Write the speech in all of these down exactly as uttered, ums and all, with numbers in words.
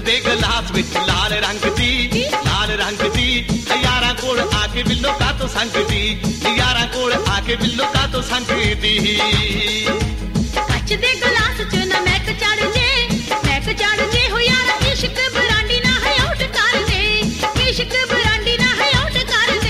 दे गलास विच लाल रंग दी, लाल रंग दी यारां कोल आके बिल्लो का तो संग दी, यारां कोल आके बिल्लो का तो संग दी। कच दे गलास च ना महक चढ़ जे, महक चढ़ जे हो यारा इश्क बरांडी ना है आउट कर दे, इश्क बरांडी ना है आउट कर दे।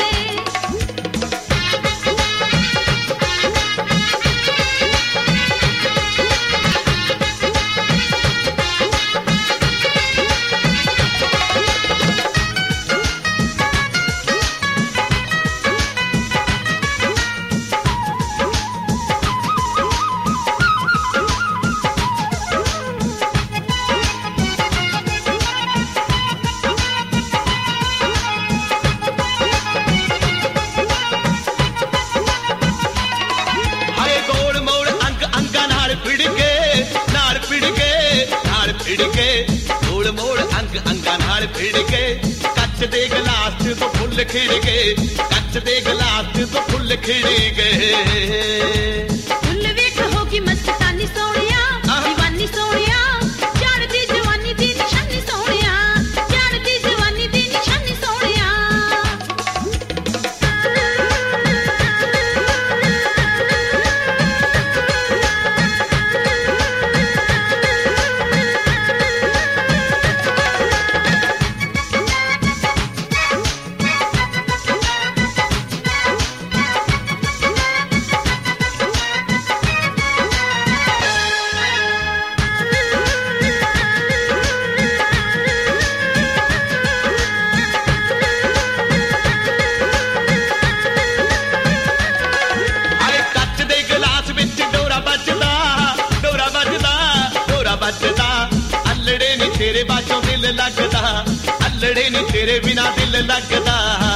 मोड़ मोड़ अंग अंगा नाल फिड़ के कच दे गलास तो फुल खिड़ गए, कच दे गलास तो फुल खिड़ गए। फुल वेख होगी मस्तानी सोनिया, दीवानी सोनिया, जान दी जवानी दी निशानी सोनिया, जान दी जवानी दी निशानी सोनिया। अल्लड़े नी तेरे बाजों दिल लगदा, अल्लड़े नी तेरे बिना दिल लगदा।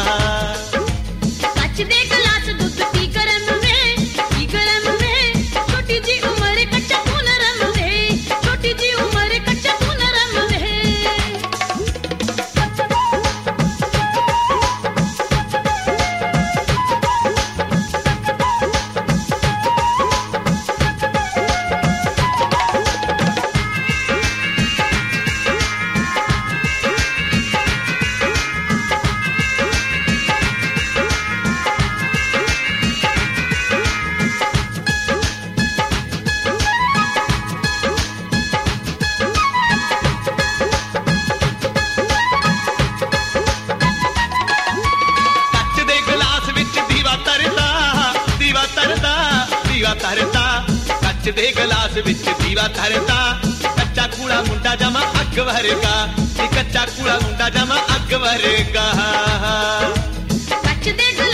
कच दे गलास दूध पी गरम वे, पी गरम वे, छोटी जी उम्र कच्चा तू नरम वे, छोटी जी उम्र कच्चा तू नरम वे। तरता कच दे गलास विच दीवा तरता, कच्चा कूड़ा मुंडा जमा अग वर्गा, कच्चा कूड़ा मुंडा जमा अग वर्गा। कच दे